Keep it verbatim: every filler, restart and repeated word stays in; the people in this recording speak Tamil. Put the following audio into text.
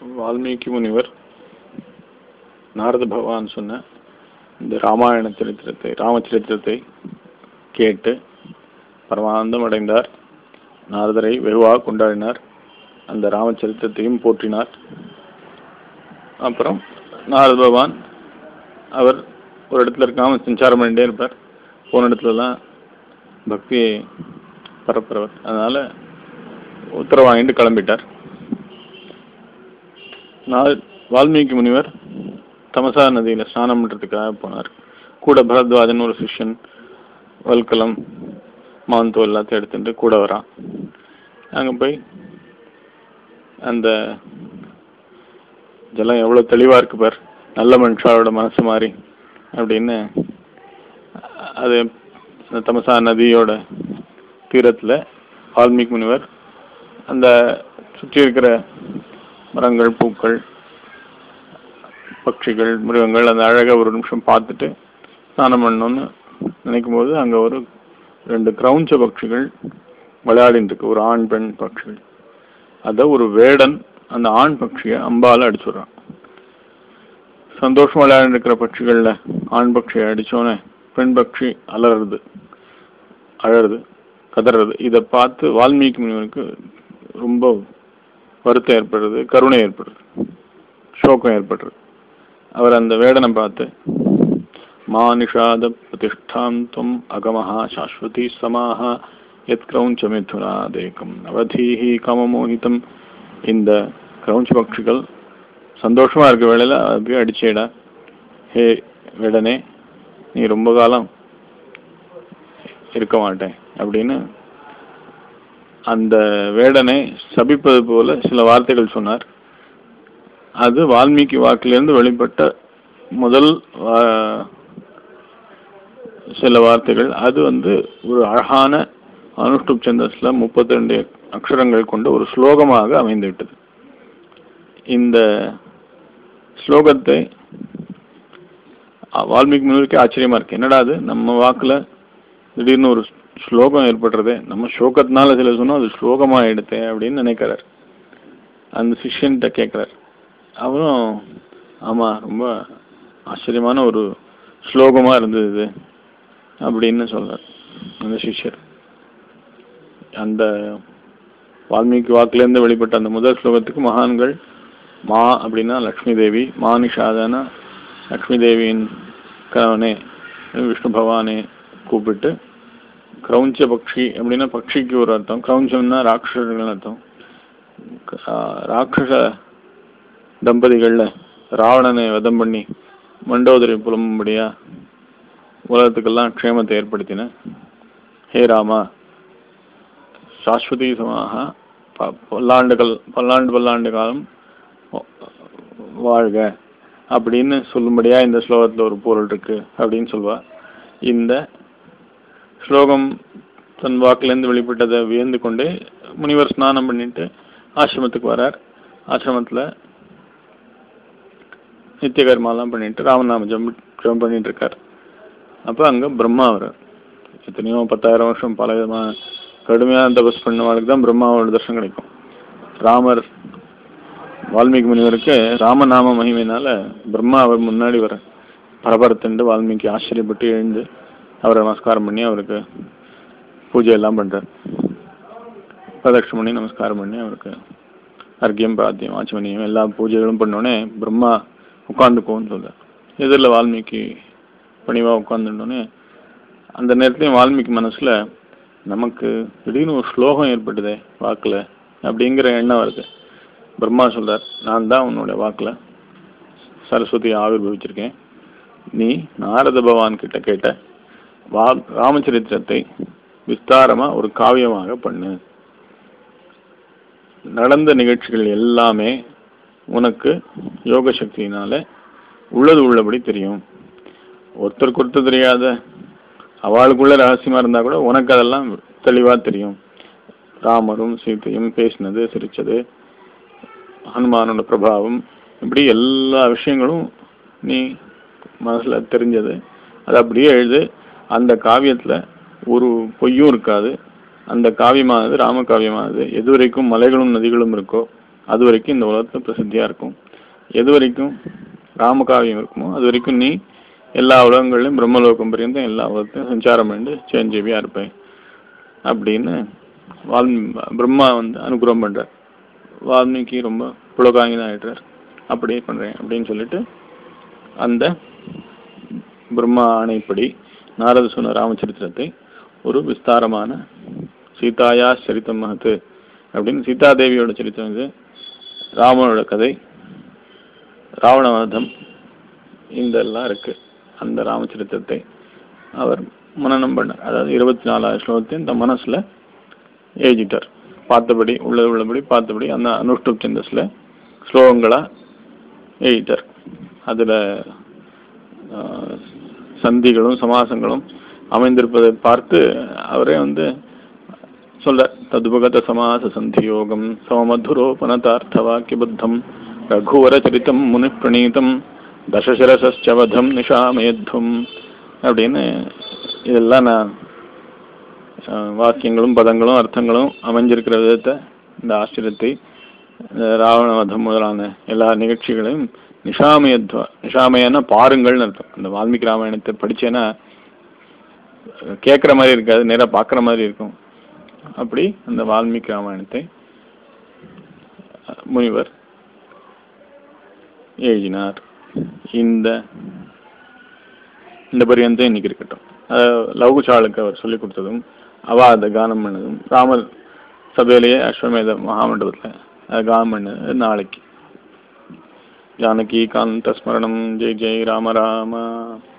வால்மீகி முனிவர் நாரத பகவான் சொன்ன இந்த ராமாயண சரித்திரத்தை ராமச்சரித்திரத்தை கேட்டு பரமானந்தம் அடைந்தார். நாரதரை வெகுவாக கொண்டாடினார். அந்த ராமச்சரித்திரத்தையும் போற்றினார். அப்புறம் நாரத பகவான் அவர் ஒரு இடத்துல இருக்காம சஞ்சாரம் பண்ணிட்டே இருப்பார். போன இடத்துலலாம் பக்தியை பரப்புறவர். அதனால உத்தரவு வாங்கிட்டு கிளம்பிட்டார். வால்மீகி முனிவர் தமசா நதியில ஸ்நானம் பண்றதுக்காக போனார். கூட பரத்வாஜன் ஒரு சிஷ்யன் வல்கலம் மாந்தோ எல்லாத்தையும் எடுத்துட்டு கூட வரான். அங்க போய் அந்த ஜலம் எவ்வளவு தெளிவா இருக்கு பார், நல்ல மனுஷாரோட மனசு மாதிரி அப்படின்னு அது தமசா நதியோட தீரத்துல வால்மீகி முனிவர் அந்த சுற்றி இருக்கிற மரங்கள், பூக்கள், பட்சிகள், மிருகங்கள் அந்த அழகை ஒரு நிமிஷம் பார்த்துட்டு ஸ்நானம் பண்ணணும்னு நினைக்கும் போது அங்க ஒரு ரெண்டு கிரௌஞ்ச பட்சிகள் விளையாடிட்டு இருக்கு. ஒரு ஆண் பெண் பட்சிகள். அத ஒரு வேடன் அந்த ஆண் பட்சியை அம்பால அடிச்சுடுறான். சந்தோஷம் விளையாடி இருக்கிற பட்சிகள்ல ஆண் பட்சியை அடிச்சோன்னே பெண் பட்சி அலறுது, அழறது, கதறது. இதை பார்த்து வால்மீகி முனிவருக்கு ரொம்ப வருத்தம் ஏற்படுறது, கருணை ஏற்படுறது, சோகம் ஏற்படுறது. அவர் அந்த வேடனை பார்த்து மானிஷாத பிரதிஷ்டாம் துவம் அகமஹா சாஸ்வதி சமாஹா எத் கிரௌஞ்ச மிதுராதேகம் அவதீஹி கமமோகிதம். இந்த கிரௌஞ்ச பட்சிகள் சந்தோஷமா இருக்க வேளையில அப்படியே அடிச்சேடா. ஹே வேடனே, நீ ரொம்ப காலம் இருக்க மாட்டேன் அப்படின்னு அந்த வேடனை சபிப்பது போல சில வார்த்தைகள் சொன்னார். அது வால்மீகி வாக்கிலிருந்து வெளிப்பட்ட முதல் சில வார்த்தைகள். அது வந்து ஒரு அழகான அனுஷ்டுப் சந்தஸ்ல முப்பத்தி ரெண்டு அக்ஷரங்கள் கொண்ட ஒரு ஸ்லோகமாக அமைந்து விட்டது. இந்த ஸ்லோகத்தை வால்மீகி முனிவருக்கே ஆச்சரியமா இருக்கு. என்னடா அது நம்ம வாக்குல திடீர்னு ஒரு ஸ்லோகம் ஏற்படுறது, நம்ம ஸ்லோகத்தினால சில சொன்னோம் அது ஸ்லோகமா எடுத்தேன் அப்படின்னு நினைக்கிறார். அந்த சிஷ்யன்கிட்ட கேட்கிறார். அவரும் ஆமா ரொம்ப ஆச்சரியமான ஒரு ஸ்லோகமா இருந்தது அப்படின்னு சொல்றார் அந்த சிஷ்யர். அந்த வால்மீகி வாக்குலேருந்து வெளிப்பட்ட அந்த முதல் ஸ்லோகத்துக்கு மகான்கள் மா அப்படின்னா லக்ஷ்மி தேவி, மானிஷாதனா லக்ஷ்மி தேவியின் கணவனே விஷ்ணு பகவானே கூப்பிட்டு, கிரௌஞ்ச பக்ஷி அப்படின்னா பக்ஷிக்கு ஒரு அர்த்தம், கிரௌஞ்சம்னா ராட்சசர்கள் அர்த்தம். ராட்சச தம்பதிகள்ல ராவணனை வதம் பண்ணி மண்டோதரி புலம்படியா உலகத்துக்கெல்லாம் க்ஷேமத்தை ஏற்படுத்தின ஹே ராமா, சாஸ்வதி சமாக பல்லாண்டுகள் பல்லாண்டு பல்லாண்டு காலம் வாழ்க அப்படின்னு சொல்லும்படியா இந்த ஸ்லோகத்துல ஒரு பொருள் இருக்கு அப்படின்னு சொல்வா. இந்த ஸ்லோகம் தன் வாக்குலேருந்து வெளிப்பட்டதை வியந்து கொண்டு முனிவர் ஸ்நானம் பண்ணிட்டு ஆசிரமத்துக்கு வரார். ஆசிரமத்துல நித்திய கர்மாலாம் பண்ணிட்டு ராமநாம ஜம் ஜம் பண்ணிட்டு இருக்கார். அப்ப அங்க பிரம்மா வர்றார். எத்தனையோ பத்தாயிரம் வருஷம் பல விதமான கடுமையான தபஸ் பண்ணவாளுக்கு தான் பிரம்மாவோட தர்ஷனம் கிடைக்கும். ராமர் வால்மீகி முனிவருக்கு ராமநாம மகிமையினால பிரம்மா அவர் முன்னாடி வர பரபரத்துண்டு வால்மீகி ஆச்சரியப்பட்டு எழுந்து அவரை நமஸ்காரம் பண்ணி அவருக்கு பூஜை எல்லாம் பண்றார். பிரதட்சம் பண்ணி நமஸ்காரம் பண்ணி அவருக்கு அர்க்கியம் பாத்தியம் ஆச்சமனியம் எல்லா பூஜைகளும் பண்ணோடனே பிரம்மா உட்காந்துக்கோன்னு சொல்றார். எதிரில் வால்மீகி பணிவா உட்காந்துட்டோன்னே அந்த நேரத்துலையும் வால்மீகி மனசுல நமக்கு திடீர்னு ஒரு ஸ்லோகம் ஏற்பட்டுதே வாக்குல அப்படிங்கிற எண்ணம் வருது. பிரம்மா சொல்றார், நான் தான் உன்னோட வாக்குல சரஸ்வதியை ஆவிர்வவிச்சிருக்கேன். நீ நாரத பகவான் கிட்ட கேட்ட வா ராமச்சரித்திரத்தை விஸ்தாரமா ஒரு காவியமாக பண்ணு. நடந்த நிகழ்ச்சிகள் எல்லாமே உனக்கு யோக சக்தியினால உள்ளது உள்ளபடி தெரியும். ஒருத்தருக்கு ஒருத்தர் தெரியாத அவளுக்குள்ள ரகசியமா இருந்தா கூட உனக்கு அதெல்லாம் தெளிவா தெரியும். ராமரும் சீத்தையும் பேசினது, சிரிச்சது, ஹனுமானோட பிரபாவம், இப்படி எல்லா விஷயங்களும் நீ மனசுல தெரிஞ்சது. அது அப்படியே எழுது. அந்த காவியத்துல ஒரு பொய்யும் இருக்காது. அந்த காவியமானது ராம காவியமானது எதுவரைக்கும் மலைகளும் நதிகளும் இருக்கோ அது வரைக்கும் இந்த உலகத்தில் பிரசித்தியாக இருக்கும். எது வரைக்கும் ராமகாவியம் இருக்குமோ அது வரைக்கும் நீ எல்லா உலகங்களையும் பிரம்மலோகம் பரியந்தம் எல்லா உலகத்தையும் சஞ்சாரம் பண்ணி சேஞ்சேவியாக இருப்பேன் அப்படின்னு வால்மீ பிரம்மா வந்து அனுகிரகம் பண்ணுறார். வால்மீகி ரொம்ப புலகாங்கிதான் ஆகிடுறார். அப்படியே பண்ணுறேன் அப்படின்னு சொல்லிட்டு அந்த பிரம்மா ஆணைப்படி நாரத சொன்ன ராமச்சரித்திரத்தை ஒரு விஸ்தாரமான சீதாயா சரித்தம் மகத்து அப்படின்னு சீதாதேவியோட சரித்திரம் இது, ராமனோட கதை, ராவணவதம், இதெல்லாம் இருக்கு. அந்த ராமச்சரித்திரத்தை அவர் மனனம் பண்ணார். அதாவது இருபத்தி நாலாயிரம் ஸ்லோகத்தையும் இந்த மனசுல எழுதிட்டார். பார்த்தபடி உள்ளது உள்ளபடி பார்த்தபடி அந்த அனுஷ்டுப் சந்தஸ்ல ஸ்லோகங்களா எழுதிட்டார். அதுல சந்திகளும் சமாசங்களும் அமைந்திருப்பதை பார்த்து அவரே வந்து சொல்ற ததுபகத சமாச சந்தி யோகம் சமமதுரோபனதார்த்த வாக்கியபத்தம் ரகுவர சரித்தம் முனி பிரணீதம் தசசரசவதம் நிஷாமயத்வம் அப்படின்னு இதெல்லாம் நான் வாக்கியங்களும் பதங்களும் அர்த்தங்களும் அமைஞ்சிருக்கிற விதத்தை, இந்த ஆச்சரியத்தை, ராவணவதம் முதலான எல்லா நிகழ்ச்சிகளையும் நிஷாமயத்வா, நிஷாமயன்னா பாருங்கள்னு அர்த்தம். அந்த வால்மீகி ராமாயணத்தை படிச்சேன்னா கேட்குற மாதிரி இருக்காது, நேராக பார்க்குற மாதிரி இருக்கும். அப்படி அந்த வால்மீகி ராமாயணத்தை முனிவர் எழுதினார். இந்த இந்த பரியந்தம் இன்னைக்கு இருக்கட்டும். லகுசாளுக்கு அவர் சொல்லிக் கொடுத்ததும் அவ அதை கானம் பண்ணதும் ராமர் சபையிலேயே அஸ்வமேத மகாமண்டபத்தில் அதை கானம் பண்ணது நாளைக்கு. ஜானகி காந்த ஸ்மரணம். ஜெய் ஜெய் ராம ராம.